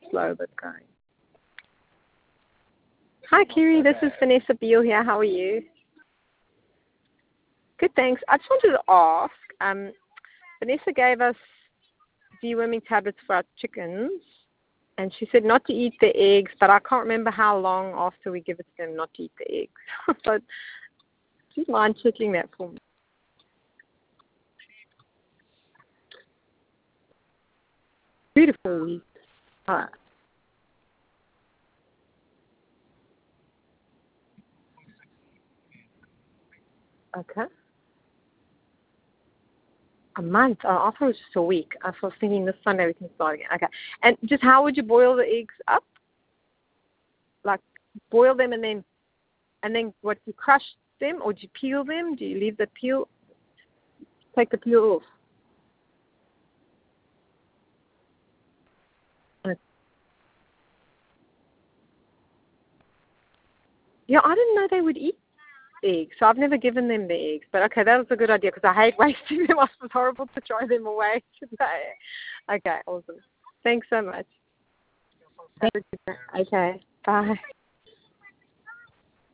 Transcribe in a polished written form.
slow but going. Hi, Kiri. This is Vanessa Beale here. How are you? Good, thanks. I just wanted to ask, Vanessa gave us deworming tablets for our chickens, and she said not to eat the eggs, but I can't remember how long after we give it to them not to eat the eggs. So, do you mind checking that for me? Beautiful week. All right. Okay. A month. Oh, I thought it was just a week. I was thinking this Sunday we can start again. Okay. And just how would you boil the eggs up? Like boil them and then what, do you crush them or do you peel them? Do you leave the peel? Take the peel off. Okay. Yeah, I didn't know they would eat eggs, so I've never given them the eggs. But okay, that was a good idea because I hate wasting them. It was horrible to throw them away today. Okay, awesome. Thanks so much. Have a good day. Okay, bye.